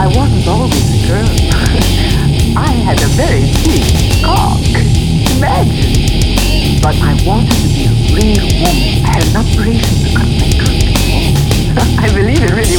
I wasn't always a girl. I had a very big cock. Imagine. But I wanted to be a real woman. I had an operation to cut my cock. I believe it really